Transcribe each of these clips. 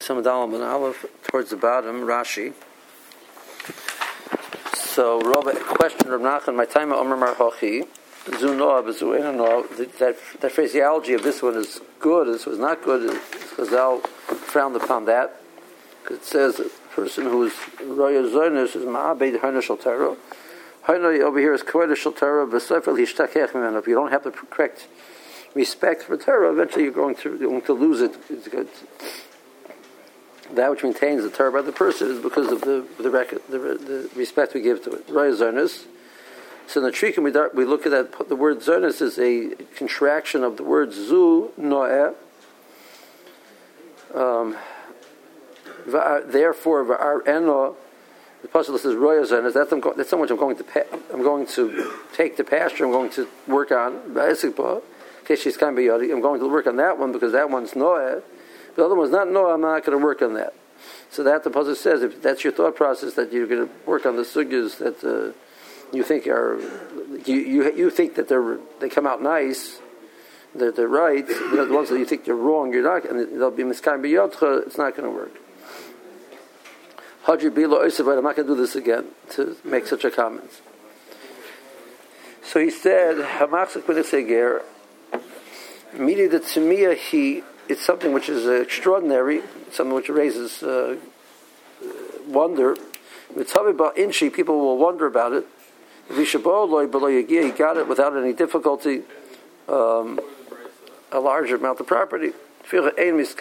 Dalam and Aleph, towards the bottom, Rashi. So, Rabbi, question of Nachman, my time Omer Marhochi, Zu Noah, Zu Ena Noah, that phraseology of this one is good, this was not good, Chazal frowned upon that, because it says a person who is Roya Zonis is Ma'abed Hana Shal Torah. Hana over here is Kodesh Shal Torah, V'Sefel Hishtakech Mimenu. If you don't have the correct respect for Torah, eventually you're going to lose it. It's good. That which maintains the Torah by the person is because of the respect we give to it. Roya Zonis. So in the Trikim we look at that. The word Zonis is a contraction of the word Zu Noeh. Therefore, V'ar Eno, the pasuk says Roya Zonis. That's someone I'm going to take to pasture. I'm going to work on. I'm going to work on that one because that one's Noeh. The other one's not Noah, I'm not going to work on that. So that the pasuk says, if that's your thought process, that you're going to work on the sugyas that you think are, you think that they come out nice, that they're right, the ones that you think they're wrong, you're not, and they'll be miskayim b'yodcha, it's not going to work. Hadri bilo oisav, I'm not going to do this again, to make such a comment. So he said, Hamachzik b'neseger, meaning that to me, it's something which is extraordinary, something which raises wonder. People will wonder about it. He got it without any difficulty, a large amount of property. So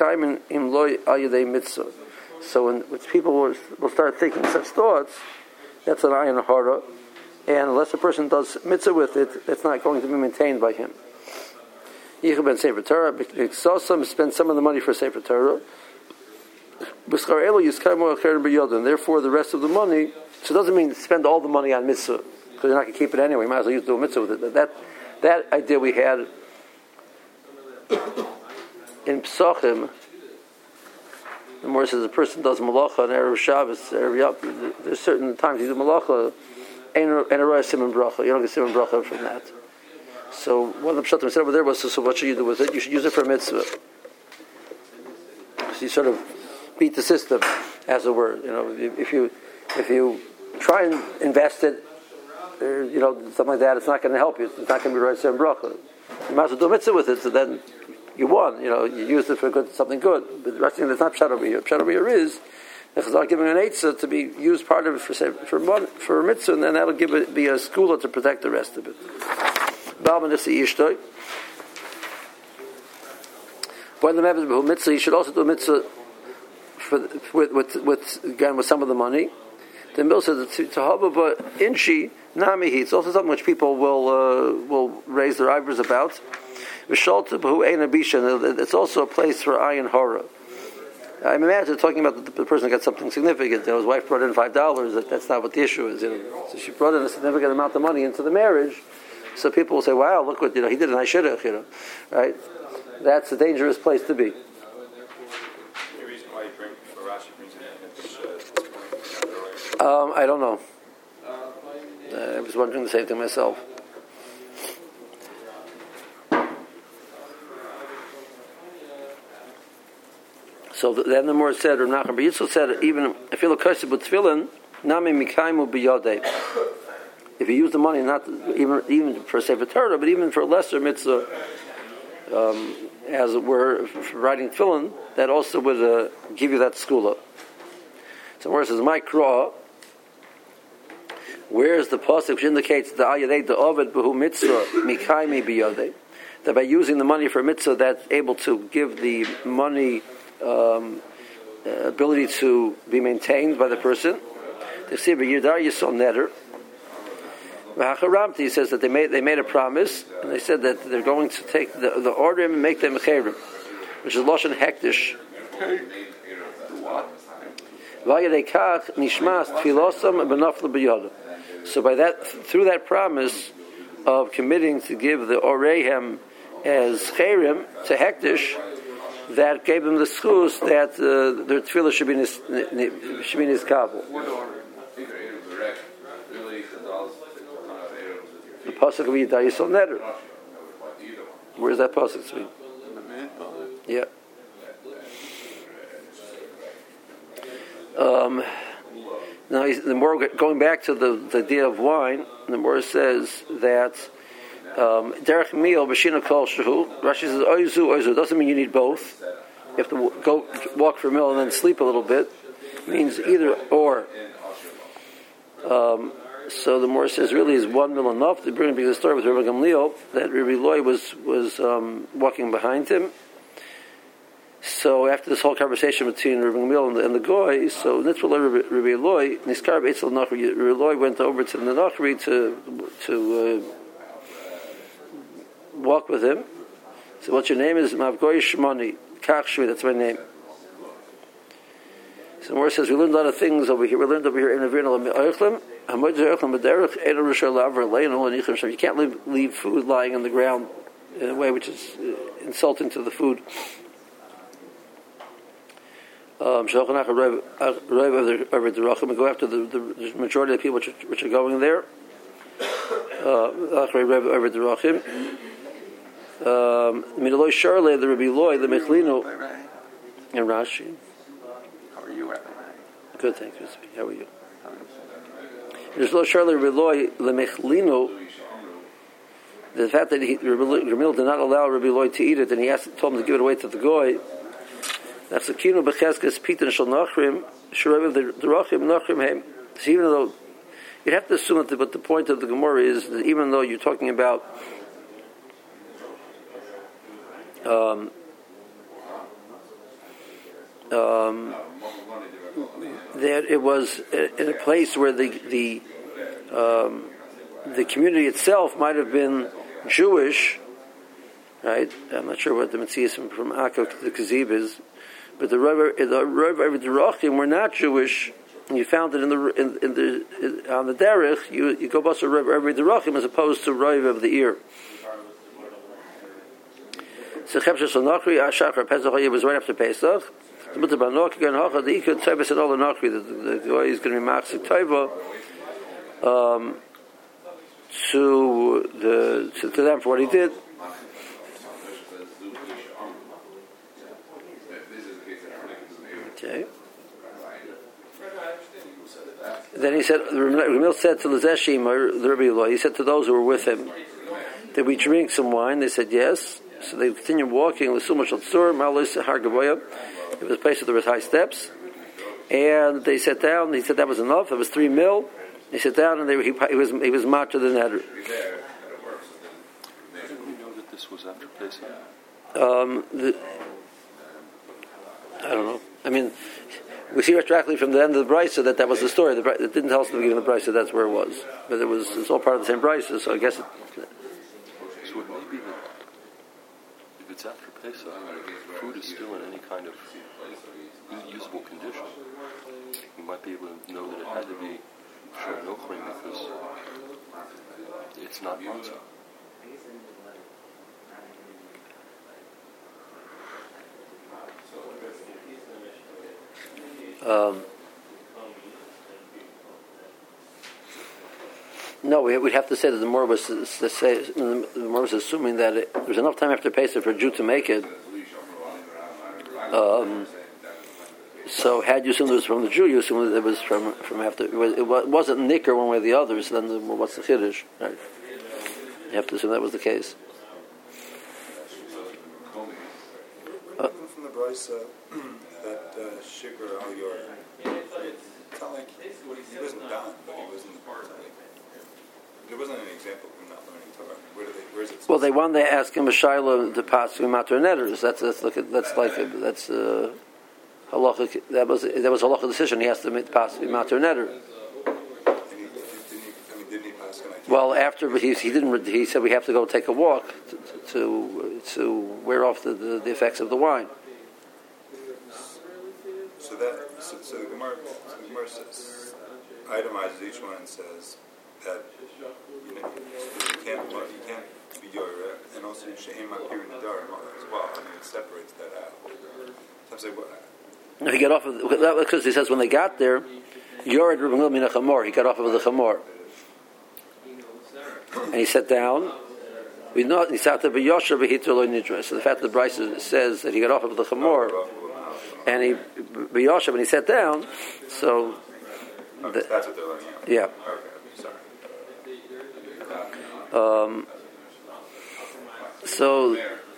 when people will start thinking such thoughts, that's an ayin hara, and unless a person does mitzvah with it, it's not going to be maintained by him. Yichud ben Sefer Torah, spend some of the money for Sefer Torah. And therefore, the rest of the money, so it doesn't mean spend all the money on mitzvah, because you're not going to keep it anyway. You might as well do a mitzvah with it. That idea we had in Psachim, the more says a person does malacha on Erev Shabbos, there's certain times you do malacha, and a roya siman bracha. You don't get siman bracha from that. So one of the pshatim said over there was, so what should you do with it? You should use it for a mitzvah. So you sort of beat the system, as it were. If you try and invest it, something like that, it's not going to help you. It's not going to be right and bracha. You might as well do a mitzvah with it, so then you won. You used it for something good. But the rest of it is not pshat over here. Pshat over here is the Chazal giving an eitzah to be used part of it for a mitzvah, and then that'll be a skula to protect the rest of it. When the mitzvah, he should also do a mitzvah with some of the money. The Mill says to inchi nami. It's also something which people will raise their eyebrows about. It's also a place for ayin hara. I imagine talking about the person got something significant. His wife brought in $5. That's not what the issue is. So she brought in a significant amount of money into the marriage. So people will say, "Wow, look what he did an Aishirach," right? That's a dangerous place to be. The reason why Rashi brings it in. I don't know. I was wondering the same thing myself. So then the more said, Rav Nachman Bar Yitzchak said, even if you look closer with tefillin, nami mikaymu biyodei. If you use the money, not even for Sefer Torah, but even for a lesser mitzvah, as it were, for writing tefillin, that also would give you that skula. So where it says, "My krah," where is the pasuk which indicates the ayadei the ovid b'hu mitzvah mikaymi biyodei, that by using the money for a mitzvah, that's able to give the money ability to be maintained by the person. They say b'yidar yisol neder. He says that they made a promise, and they said that they're going to take the ordrim and make them mecherim, which is lashon hektish. So by that, through that promise of committing to give the orehem as cherim to hektish, that gave them the schus that their tefillah should be in his kabel. The pasuk of Yidai Yisol Neder. Where's that pasuk? Yeah. Now, the more going back to the idea of wine, the more says that derech meal b'shina kol shehu. Rashi says oizu doesn't mean you need both. You have to go walk for a meal and then sleep a little bit. It means either or. So the more says really is one meal enough. They bring the story with Rabbi Gamliel that Rabbi Eloi was walking behind him. So after this whole conversation between Rabbi Gamliel and the goy, so Nitzvah Rabbi Eloi, Niskar B'Etzel Nachri, Rabbi Eloi went over to the Nachri to walk with him. So what's your name? Is Mavgoy Shmoni Kach Shmi. That's my name. So Mor says we learned a lot of things over here. We learned over here in Avir Oichlem. You can't leave food lying on the ground in a way which is insulting to the food. We go after the majority of the people which are going there. Midoloi Sharle, the Rabbi Loi, the Mechlino, and Rashi. How are you, Rabbi? Good, thank you. How are you? There's Lo Sharle Rabbi Loi, the Mechlino. The fact that Ramil did not allow Rabbi Loi to eat it, and he told him to give it away to the goy. That's the kinu b'cheskes pitin shel nachrim shurav the rachim nachrim heim. So even though you'd have to assume that, but the point of the Gemara is that even though you're talking about that it was in a place where the community itself might have been Jewish, right? I'm not sure what the Metzias from Akko to the Kazib is, but the Rav Rachim were not Jewish. And you found it on the derech. You go bust a Rav Rachim as opposed to Rav of the ear. So Chepshes Nachri Ashachar Pesach was right after Pesach. The Banok again Hacha the Ikut Tzibes and all the Nachri. The guy is going to be Machzik Taiva to them for what he did. Okay. Then he said, Ramil said to Lazeshim, the Rabbi Eloi, he said to those who were with him, did we drink some wine? They said yes. So they continued walking. It was a place where there was high steps. And they sat down. He said that was enough. It was 3 mil. They sat down and he was matter than that. Didn't we know that this was after Pesach? I don't know. I mean, we see retroactively from the end of the Brisa that was the story. It didn't tell us in the beginning of the Brisa that's where it was. But it's all part of the same Brisa, so I guess So it may be that if it's after Pesach, food is still in any kind of usable condition. You might be able to know that it had to be Shor Nochrim because it's not matzah. No, we'd have to say that the Gemara was assuming that there was enough time after Pesach for a Jew to make it. So had you assumed it was from the Jew, you assumed it was from after. It wasn't Nicker one way or the other. So then, what's the Chiddush? Right? You have to assume that was the case. From the Brisa that Shikar Al Yor, it's not like he wasn't done, but he wasn't. There wasn't an example of him not learning Torah. Where is it? Well, they wanted to ask him a shaila to pass through matur netters. That's halacha. That was a halacha decision. He has to pass through matur netter. Didn't he pass? Well, after he didn't. He said we have to go take a walk to wear off the effects of the wine. So the Gemara itemizes each one and says that you can't be Yoreh, and also She'em Makir Nadar as well. I mean, it separates that out. So I'm saying, No, he got off of that because he says when they got there, Yored Rubin Mina Chamor. He got off of the Chamor, and he sat down. We know he sat there, but Yosher Behitro Lo Nidra. So the fact that the Bryce says that he got off of the Chamor, and he b'yoshav, and he sat down. So Okay, that's what they're looking at. yeah. Okay, sorry. So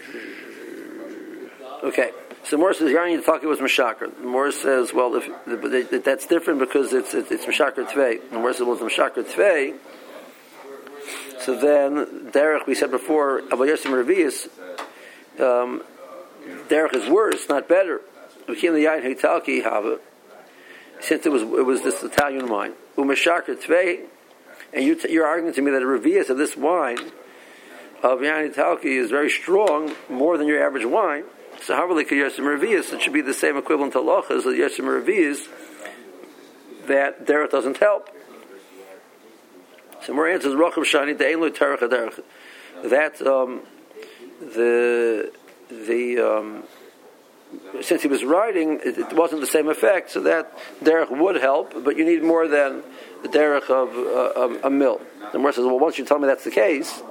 okay. So Morris says Yarni Yitaki was Meshaker. Morris says, well, if that's different because it's Meshaker Tvei. And Morris says, well, it's Meshaker Tvei. So then Derech, we said before, Avoyosim Revius, Derech is worse, not better. Since it was this Italian wine. Umeshaker Tvei, and you're arguing to me that a Revius of this wine of Yain Talki is very strong, more than your average wine. So how really could Yersim Revius? It should be the same equivalent to Locha as the Yersim Revius that Derech doesn't help. So more answers Rochav Shani De'elu Terech Derech. That since he was writing, it wasn't the same effect. So that Derech would help, but you need more than the Derech of a mill. The Gemara says, well, once you tell me that's the case.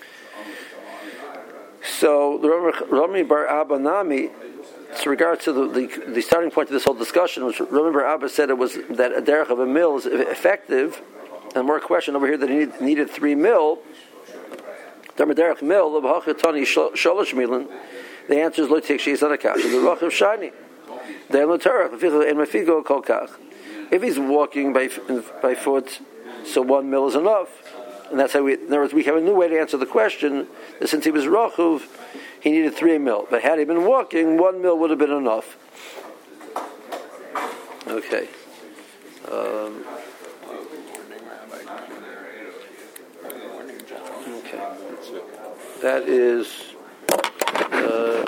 So the Rami Bar Abba Nami, with regard to the starting point of this whole discussion, which Rami Bar Abba said it was that a derech of a mill is effective, and more question over here that he needed 3 mil. The derech mill, the sholosh milan. The answer is lo tikshi sadakash. The roch of shani. The lo terech and mafigo kol kach. If he's walking by foot, so 1 mil is enough. And that's how in other words, we have a new way to answer the question that since he was Rachuv, he needed 3 mil. But had he been walking, 1 mil would have been enough. Okay. Okay. That is